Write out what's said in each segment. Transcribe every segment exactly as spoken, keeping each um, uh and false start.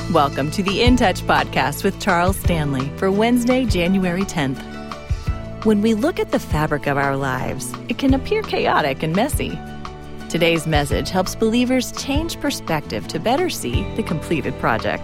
Welcome to the In Touch podcast with Charles Stanley for Wednesday, January tenth. When we look at the fabric of our lives, it can appear chaotic and messy. Today's message helps believers change perspective to better see the completed project.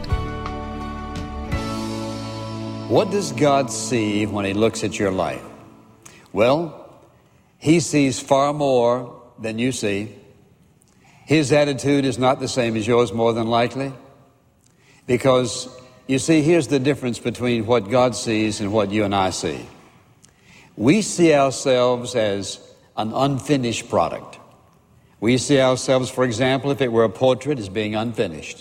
What does God see when He looks at your life? Well, He sees far more than you see. His attitude is not the same as yours, more than likely. Because, you see, here's the difference between what God sees and what you and I see. We see ourselves as an unfinished product. We see ourselves, for example, if it were a portrait, as being unfinished.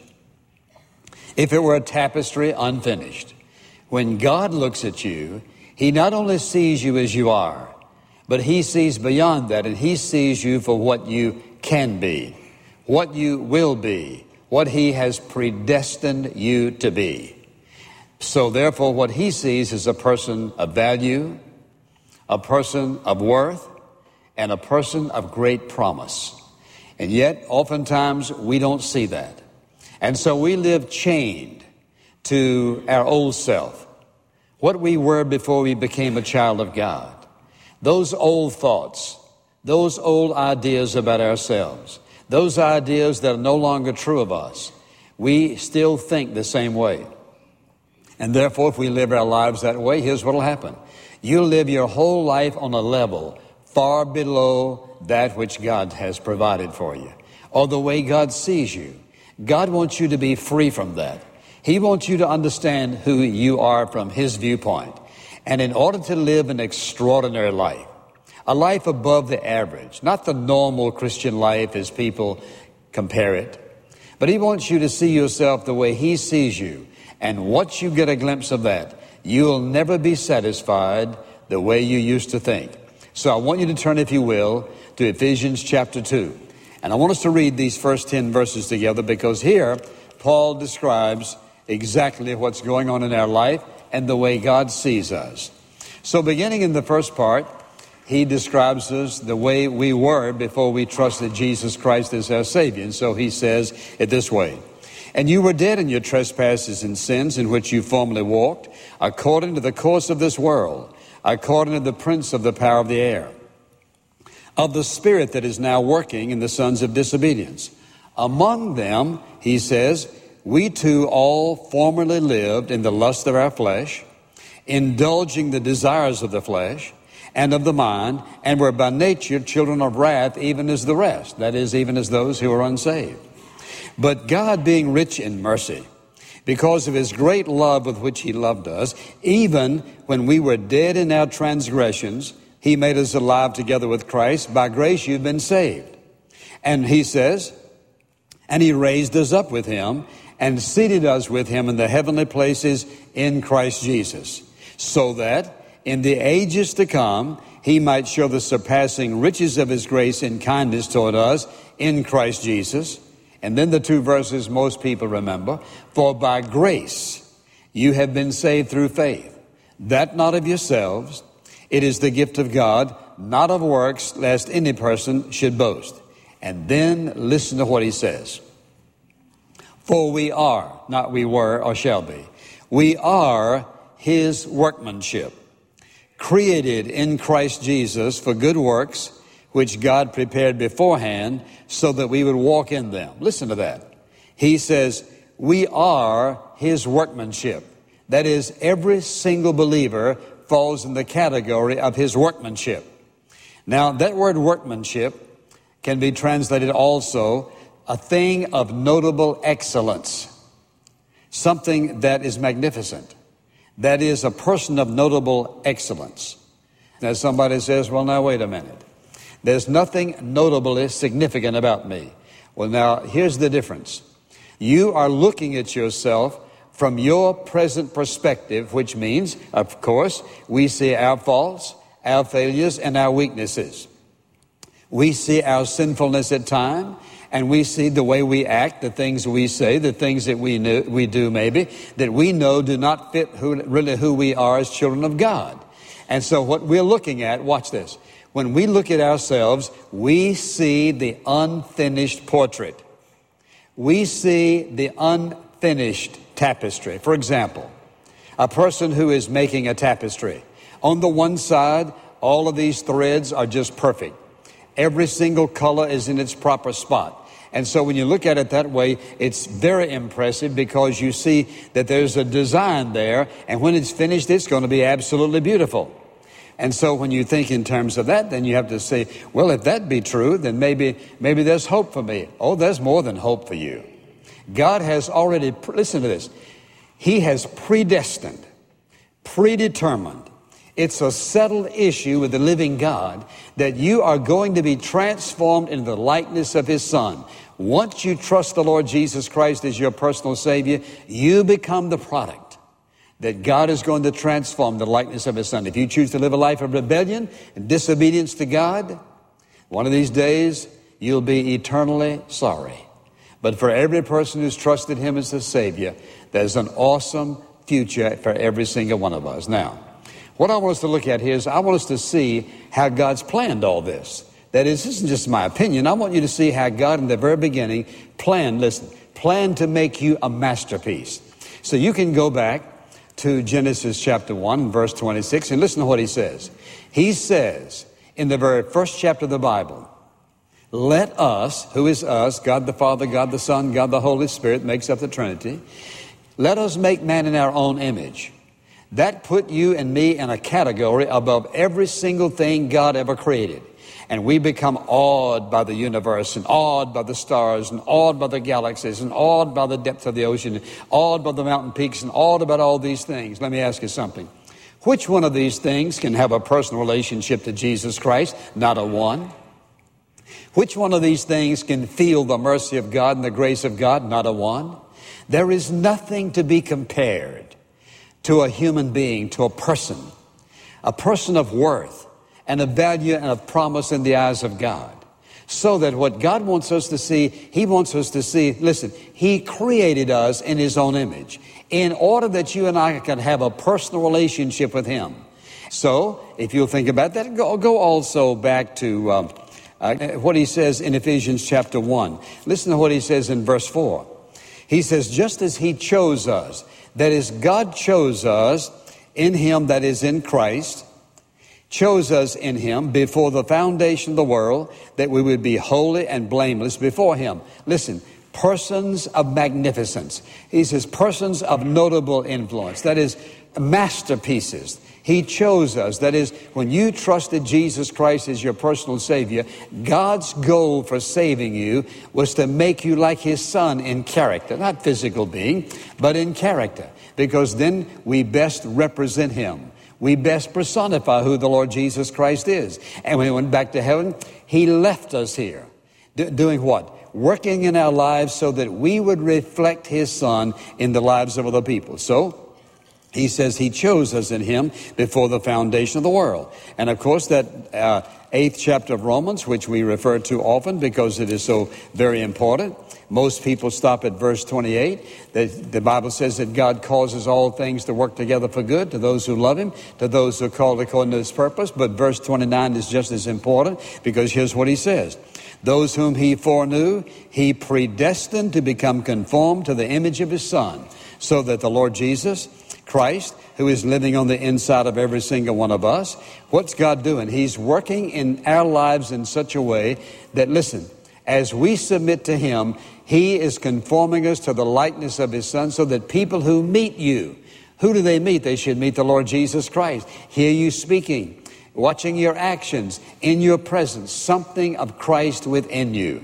If it were a tapestry, unfinished. When God looks at you, He not only sees you as you are, but He sees beyond that, and He sees you for what you can be, what you will be, what He has predestined you to be. So therefore, what He sees is a person of value, a person of worth, and a person of great promise. And yet, oftentimes, we don't see that. And so we live chained to our old self, what we were before we became a child of God. Those old thoughts, those old ideas about ourselves, those ideas that are no longer true of us, we still think the same way. And therefore, if we live our lives that way, here's what will happen. You'll live your whole life on a level far below that which God has provided for you, or the way God sees you. God wants you to be free from that. He wants you to understand who you are from His viewpoint. And in order to live an extraordinary life, a life above the average, not the normal Christian life as people compare it, but He wants you to see yourself the way He sees you. And once you get a glimpse of that, you'll never be satisfied the way you used to think. So I want you to turn, if you will, to Ephesians chapter two. And I want us to read these first ten verses together, because here Paul describes exactly what's going on in our life and the way God sees us. So beginning in the first part, he describes us the way we were before we trusted Jesus Christ as our Savior. And so he says it this way. And you were dead in your trespasses and sins in which you formerly walked, according to the course of this world, according to the prince of the power of the air, of the spirit that is now working in the sons of disobedience. Among them, he says, we too all formerly lived in the lust of our flesh, indulging the desires of the flesh and of the mind, and were by nature children of wrath, even as the rest, that is, even as those who are unsaved. But God, being rich in mercy, because of His great love with which He loved us, even when we were dead in our transgressions, He made us alive together with Christ. By grace you've been saved. And he says, and He raised us up with Him and seated us with Him in the heavenly places in Christ Jesus, so that in the ages to come, He might show the surpassing riches of His grace and kindness toward us in Christ Jesus. And then the two verses most people remember. For by grace you have been saved through faith, that not of yourselves. It is the gift of God, not of works, lest any person should boast. And then listen to what he says. For we are, not we were or shall be, we are His workmanship, created in Christ Jesus for good works, which God prepared beforehand so that we would walk in them. Listen to that. He says, we are His workmanship. That is, every single believer falls in the category of His workmanship. Now, that word workmanship can be translated also a thing of notable excellence, something that is magnificent. That is, a person of notable excellence. Now somebody says, well, now wait a minute. There's nothing notably significant about me. Well, now here's the difference. You are looking at yourself from your present perspective, which means, of course, we see our faults, our failures, and our weaknesses. We see our sinfulness at times, and we see the way we act, the things we say, the things that we know, we do maybe, that we know do not fit who, really who we are as children of God. And so what we're looking at, watch this. When we look at ourselves, we see the unfinished portrait. We see the unfinished tapestry. For example, a person who is making a tapestry. On the one side, all of these threads are just perfect. Every single color is in its proper spot. And so when you look at it that way, it's very impressive because you see that there's a design there, and when it's finished, it's going to be absolutely beautiful. And so when you think in terms of that, then you have to say, well, if that be true, then maybe maybe there's hope for me. Oh, there's more than hope for you. God has already, listen to this, He has predestined, predetermined. It's a settled issue with the living God that you are going to be transformed into the likeness of His Son. Once you trust the Lord Jesus Christ as your personal Savior, you become the product that God is going to transform the likeness of His Son. If you choose to live a life of rebellion and disobedience to God, one of these days you'll be eternally sorry. But for every person who's trusted Him as the Savior, there's an awesome future for every single one of us. Now, what I want us to look at here is I want us to see how God's planned all this. That is, this isn't just my opinion. I want you to see how God in the very beginning planned, listen, planned to make you a masterpiece. So you can go back to Genesis chapter one, verse twenty-six, and listen to what He says. He says in the very first chapter of the Bible, let us, who is us, God the Father, God the Son, God the Holy Spirit, makes up the Trinity, let us make man in our own image. That put you and me in a category above every single thing God ever created. And we become awed by the universe and awed by the stars and awed by the galaxies and awed by the depth of the ocean, awed by the mountain peaks and awed about all these things. Let me ask you something. Which one of these things can have a personal relationship to Jesus Christ? Not a one. Which one of these things can feel the mercy of God and the grace of God? Not a one. There is nothing to be compared to a human being, to a person, a person of worth and of value and of promise in the eyes of God. So that what God wants us to see, He wants us to see, listen, He created us in His own image in order that you and I can have a personal relationship with Him. So, if you'll think about that, go, go also back to um, uh, what He says in Ephesians chapter one. Listen to what He says in verse four. He says, just as He chose us, that is, God chose us in Him, that is in Christ, chose us in Him before the foundation of the world, that we would be holy and blameless before Him. Listen, persons of magnificence. He says persons of notable influence. That is, masterpieces. He chose us. That is, when you trusted Jesus Christ as your personal Savior, God's goal for saving you was to make you like His Son in character. Not physical being, but in character. Because then we best represent Him. We best personify who the Lord Jesus Christ is. And when He went back to heaven, He left us here. D- doing what? Working in our lives so that we would reflect His Son in the lives of other people. So, He says He chose us in Him before the foundation of the world. And of course, that uh, eighth chapter of Romans, which we refer to often because it is so very important. Most people stop at verse twenty-eight. The, the Bible says that God causes all things to work together for good to those who love Him, to those who are called according to His purpose. But verse twenty-nine is just as important because here's what He says. Those whom He foreknew, He predestined to become conformed to the image of His Son, so that the Lord Jesus Christ, who is living on the inside of every single one of us, what's God doing? He's working in our lives in such a way that, listen, as we submit to Him, He is conforming us to the likeness of His Son, so that people who meet you, who do they meet? They should meet the Lord Jesus Christ. Hear you speaking, watching your actions, in your presence, something of Christ within you.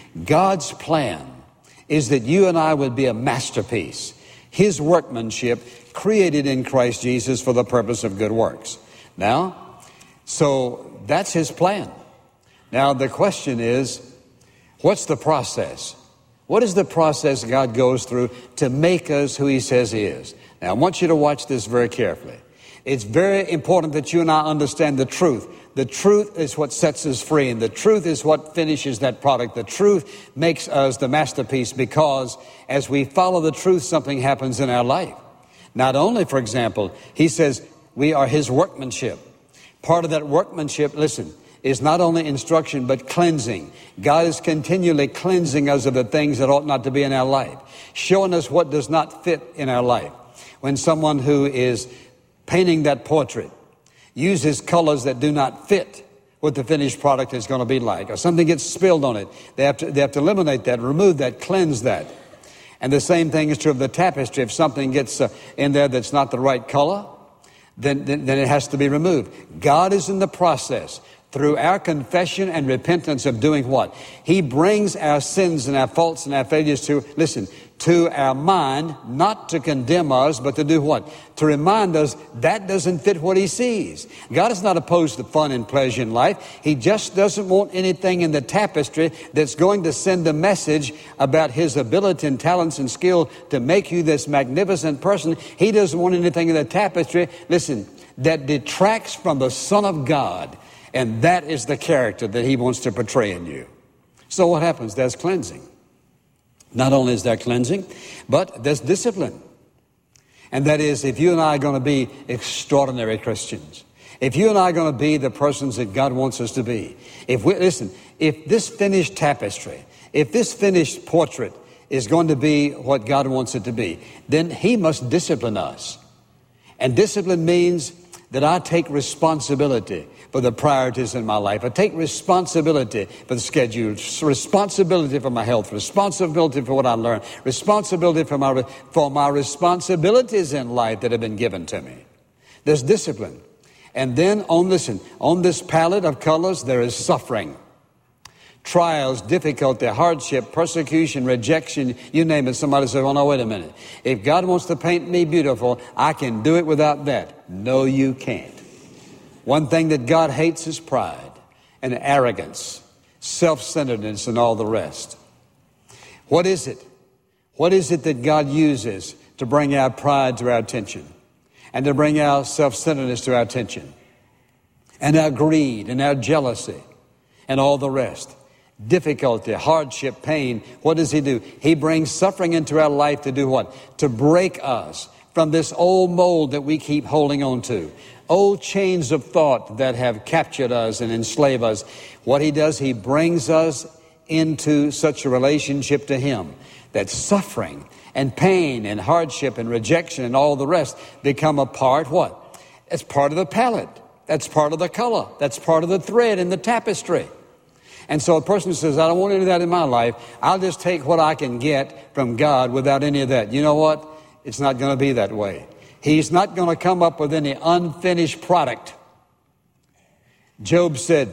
God's plan is that you and I would be a masterpiece, His workmanship, created in Christ Jesus for the purpose of good works. Now, so that's His plan. Now, the question is, what's the process? What is the process God goes through to make us who He says He is? Now, I want you to watch this very carefully. It's very important that you and I understand the truth. The truth is what sets us free, and the truth is what finishes that product. The truth makes us the masterpiece, because as we follow the truth, something happens in our life. Not only, for example, He says we are His workmanship. Part of that workmanship, listen, is not only instruction, but cleansing. God is continually cleansing us of the things that ought not to be in our life, showing us what does not fit in our life. When someone who is painting that portrait uses colors that do not fit what the finished product is going to be like, or something gets spilled on it, they have to, they have to eliminate that, remove that, cleanse that. And the same thing is true of the tapestry. If something gets uh, in there that's not the right color, then, then, then it has to be removed. God is in the process, through our confession and repentance, of doing what? He brings our sins and our faults and our failures to, listen, to our mind, not to condemn us, but to do what? To remind us that doesn't fit what He sees. God is not opposed to fun and pleasure in life. He just doesn't want anything in the tapestry that's going to send a message about His ability and talents and skill to make you this magnificent person. He doesn't want anything in the tapestry, listen, that detracts from the Son of God. And that is the character that He wants to portray in you. So what happens? There's cleansing. Not only is there cleansing, but there's discipline. And that is, if you and I are going to be extraordinary Christians, if you and I are going to be the persons that God wants us to be, if we, listen, if this finished tapestry, if this finished portrait is going to be what God wants it to be, then He must discipline us. And discipline means that I take responsibility for the priorities in my life. I take responsibility for the schedule, responsibility for my health, responsibility for what I learn, responsibility for my, for my responsibilities in life that have been given to me. There's discipline. And then on, listen, on this palette of colors, there is suffering. Trials, difficulty, hardship, persecution, rejection, you name it. Somebody says, oh no, wait a minute. If God wants to paint me beautiful, I can do it without that. No, you can't. One thing that God hates is pride and arrogance, self-centeredness, and all the rest. What is it? What is it that God uses to bring our pride to our attention and to bring our self-centeredness to our attention and our greed and our jealousy and all the rest? Difficulty, hardship, pain. What does He do? He brings suffering into our life to do what? To break us from this old mold that we keep holding on to. Old chains of thought that have captured us and enslaved us. What He does, He brings us into such a relationship to Him that suffering and pain and hardship and rejection and all the rest become a part, what? It's part of the palette. That's part of the color. That's part of the thread in the tapestry. And so a person who says, I don't want any of that in my life, I'll just take what I can get from God without any of that. You know what? It's not going to be that way. He's not going to come up with any unfinished product. Job said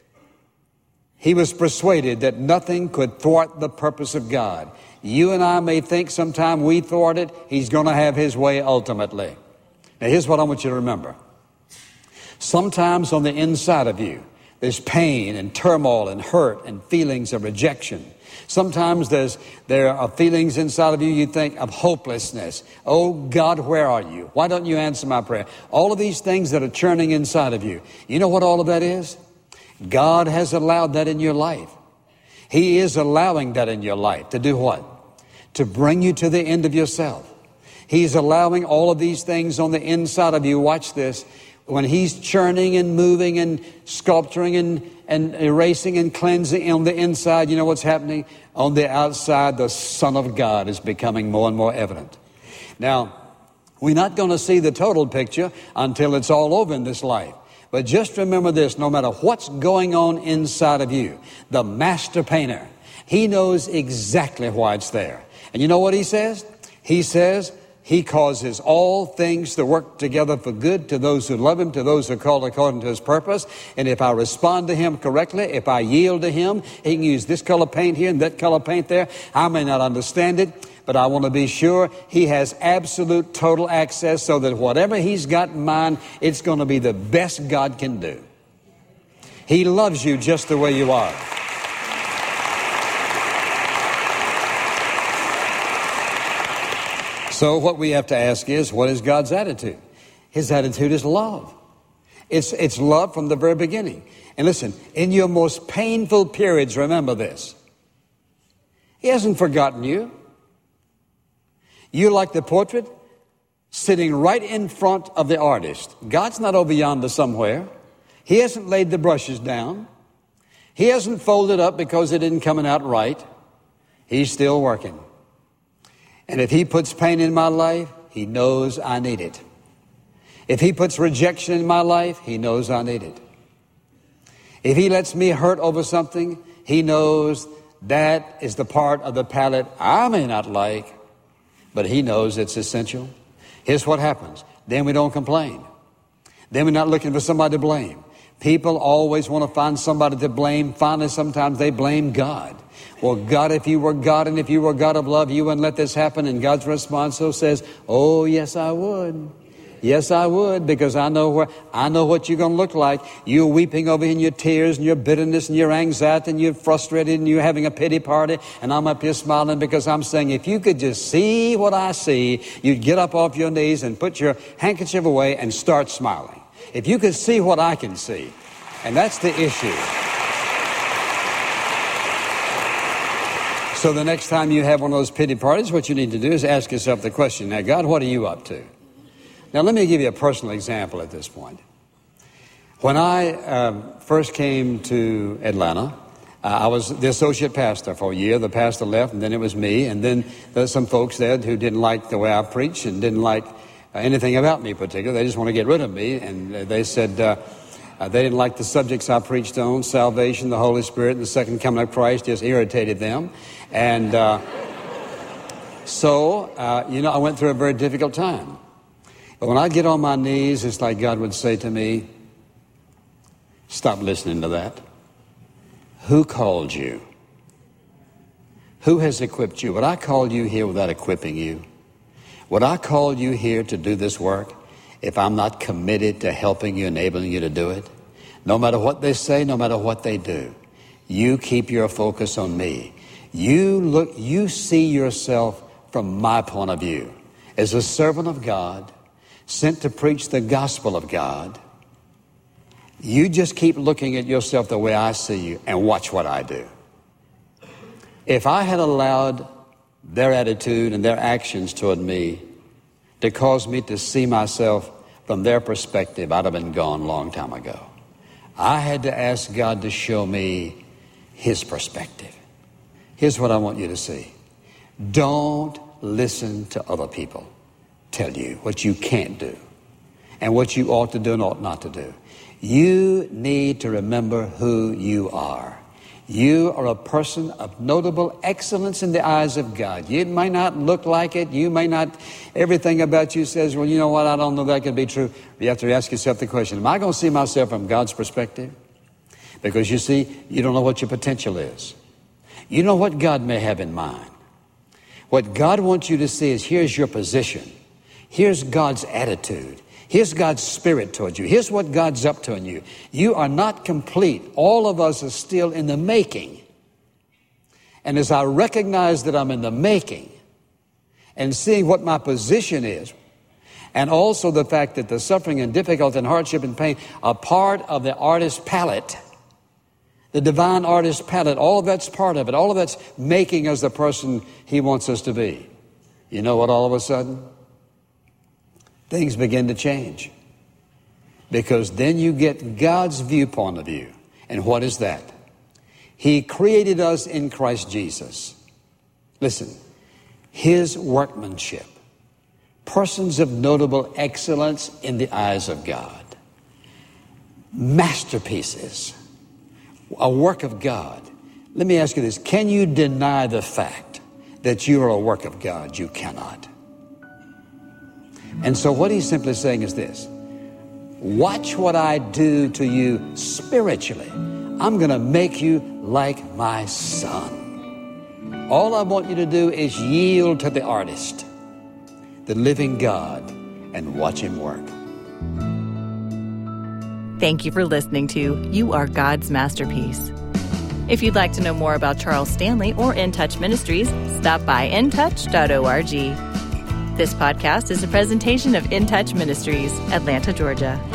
he was persuaded that nothing could thwart the purpose of God. You and I may think sometime we thwart it. He's going to have His way ultimately. Now here's what I want you to remember. Sometimes on the inside of you, there's pain and turmoil and hurt and feelings of rejection. Sometimes there's, there are feelings inside of you, you think, of hopelessness. Oh, God, where are you? Why don't you answer my prayer? All of these things that are churning inside of you. You know what all of that is? God has allowed that in your life. He is allowing that in your life. To do what? To bring you to the end of yourself. He's allowing all of these things on the inside of you. Watch this. When He's churning and moving and sculpturing and, and erasing and cleansing on the inside, you know what's happening? On the outside, the Son of God is becoming more and more evident. Now, we're not going to see the total picture until it's all over in this life. But just remember this, no matter what's going on inside of you, the master painter, He knows exactly why it's there. And you know what He says? He says, He causes all things to work together for good to those who love Him, to those who are called according to His purpose. And if I respond to Him correctly, if I yield to Him, He can use this color paint here and that color paint there. I may not understand it, but I want to be sure He has absolute total access so that whatever He's got in mind, it's going to be the best God can do. He loves you just the way you are. So what we have to ask is, what is God's attitude? His attitude is love. It's, it's love from the very beginning. And listen, in your most painful periods, remember this. He hasn't forgotten you. You're like the portrait sitting right in front of the artist. God's not over yonder somewhere. He hasn't laid the brushes down. He hasn't folded up because it isn't coming out right. He's still working. And if he puts pain in my life, he knows I need it. If he puts rejection in my life, he knows I need it. If he lets me hurt over something, he knows that is the part of the palette I may not like, but he knows it's essential. Here's what happens. Then we don't complain. Then we're not looking for somebody to blame. People always want to find somebody to blame. Finally, sometimes they blame God. Well, God, if you were God and if you were God of love, you wouldn't let this happen. And God's response so says, oh, yes, I would. Yes, I would, because I know where I know what you're going to look like. You're weeping over in your tears and your bitterness and your anxiety and you're frustrated and you're having a pity party. And I'm up here smiling because I'm saying, if you could just see what I see, you'd get up off your knees and put your handkerchief away and start smiling. If you could see what I can see. And that's the issue. So the next time you have one of those pity parties, what you need to do is ask yourself the question, now, God, what are you up to? Now, let me give you a personal example at this point. When I um, first came to Atlanta, uh, I was the associate pastor for a year. The pastor left, and then it was me. And then there's some folks there who didn't like the way I preached and didn't like uh, anything about me particularly. They just want to get rid of me. And uh, they said uh, uh, they didn't like the subjects I preached on, salvation, the Holy Spirit, and the second coming of Christ just irritated them. And uh, so, uh, you know, I went through a very difficult time. But when I get on my knees, it's like God would say to me, stop listening to that. Who called you? Who has equipped you? Would I call you here without equipping you? Would I call you here to do this work if I'm not committed to helping you, enabling you to do it? No matter what they say, no matter what they do, you keep your focus on me. You look, you see yourself from my point of view as a servant of God, sent to preach the gospel of God. You just keep looking at yourself the way I see you and watch what I do. If I had allowed their attitude and their actions toward me to cause me to see myself from their perspective, I'd have been gone a long time ago. I had to ask God to show me his perspective. Here's what I want you to see. Don't listen to other people tell you what you can't do and what you ought to do and ought not to do. You need to remember who you are. You are a person of notable excellence in the eyes of God. You may not look like it. You may not, everything about you says, well, you know what, I don't know that could be true. You have to ask yourself the question, am I going to see myself from God's perspective? Because you see, you don't know what your potential is. You know what God may have in mind. What God wants you to see is, here's your position. Here's God's attitude. Here's God's spirit towards you. Here's what God's up to in you. You are not complete. All of us are still in the making. And as I recognize that I'm in the making and seeing what my position is, and also the fact that the suffering and difficulty and hardship and pain are part of the artist's palette, the divine artist's palette, all of that's part of it. All of that's making us the person he wants us to be. You know what, all of a sudden? Things begin to change. Because then you get God's viewpoint of you. And what is that? He created us in Christ Jesus. Listen, his workmanship. Persons of notable excellence in the eyes of God. Masterpieces. A work of God. Let me ask you this. Can you deny the fact that you are a work of God? You cannot. And so what he's simply saying is this. Watch what I do to you spiritually. I'm going to make you like my son. All I want you to do is yield to the artist, the living God, and watch him work. Thank you for listening to You Are God's Masterpiece. If you'd like to know more about Charles Stanley or In Touch Ministries, stop by in touch dot org. This podcast is a presentation of In Touch Ministries, Atlanta, Georgia.